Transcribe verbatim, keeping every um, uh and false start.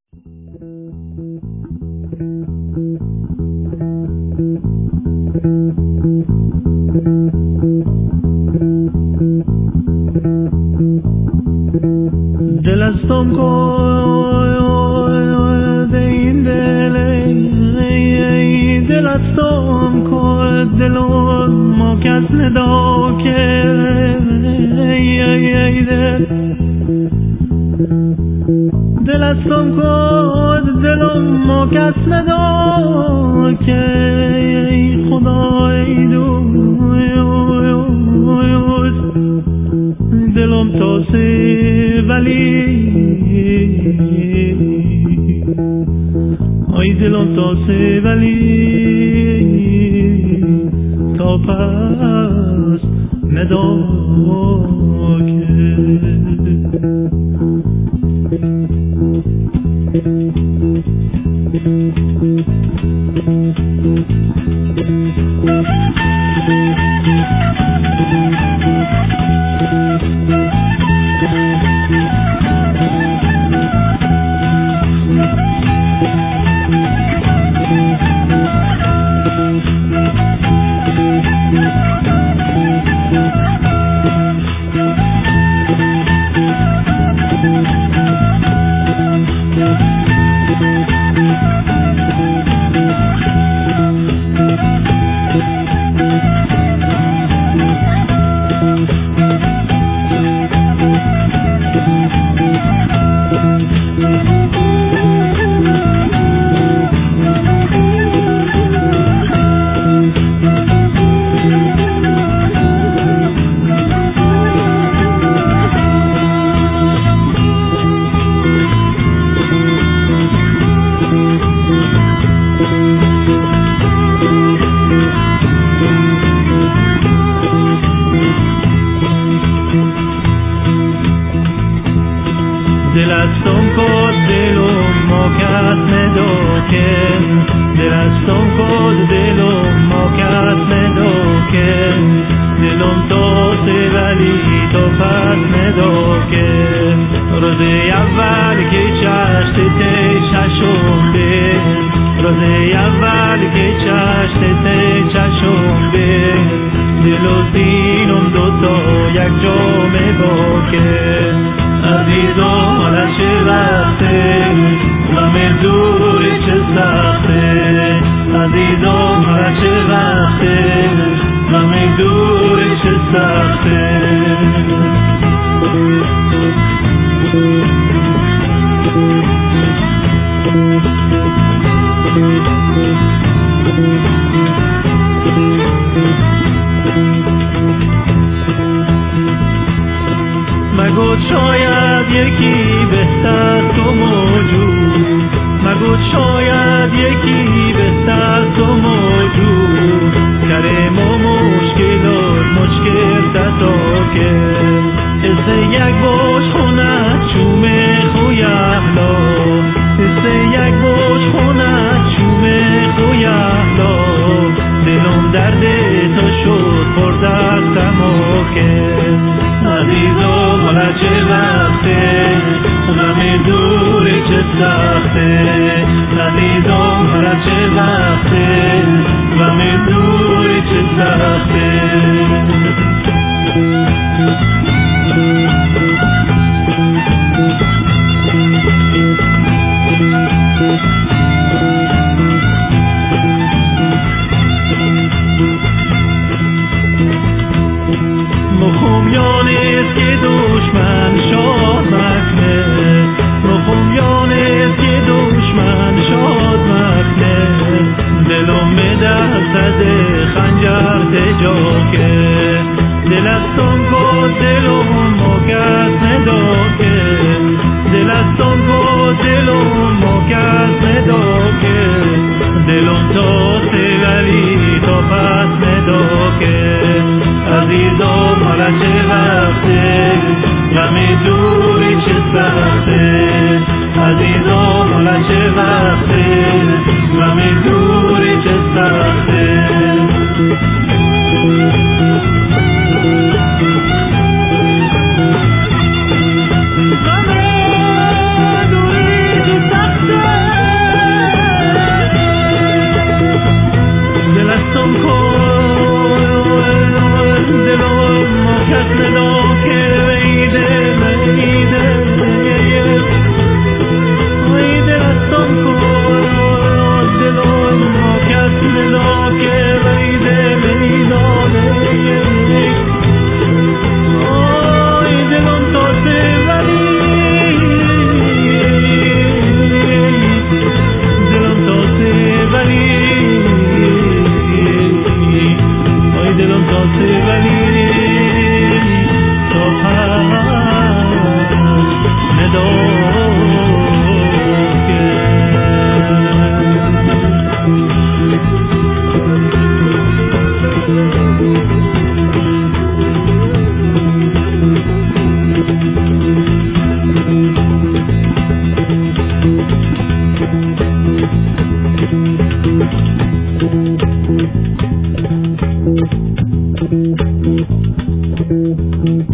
دلستم کد این دل دلستم کد دلم ما کس ندا که دلستم کد دلم ما کس ندا که خدای دوست دلم تو سی ولی آی دلم تو سی ولی تا پس ندا که دلستم کد دلم ما کس ندا که دلستم کد دلم ما کس ندا که دلم تو سی ولی تو پس ندا که روز اول که چشت تی چشم به روز اول که چشت تی چشم به دل و دینم دوتا یک جامه با که عزیزم حالا چه وقته غم دور چه سخته عزیزم حالا چه وقته غم دور چه سخته مگو شاید یکی بهتر تو موجود مگو شاید یکی بهتر تو موجود کرم و مشکلات مشکل تتا که حس یک باش خونت چومه خوی احلا حس یک باش خونت چومه خوی احلا دلم درد تو شد پر درد تما که عزیزم حالا چه وقته غم دور چه سخته عزیزم حالا چه وقته غم دور چه سخته مخومیانست که دشمن شاد مکنه مخومیانست که دشمن شاد مکنه دلم به دست خنجر تجا که دلستم کد دلم مکس ندا که دلستم کد دلم مکس ندا که دلم تا سی ولی تا پس ندا که عزیزم حالا چه وقته غم دوری چه سخته عزیزم حالا چه وقته غم دوری چه سخته غم دوری چه سخته Thank you.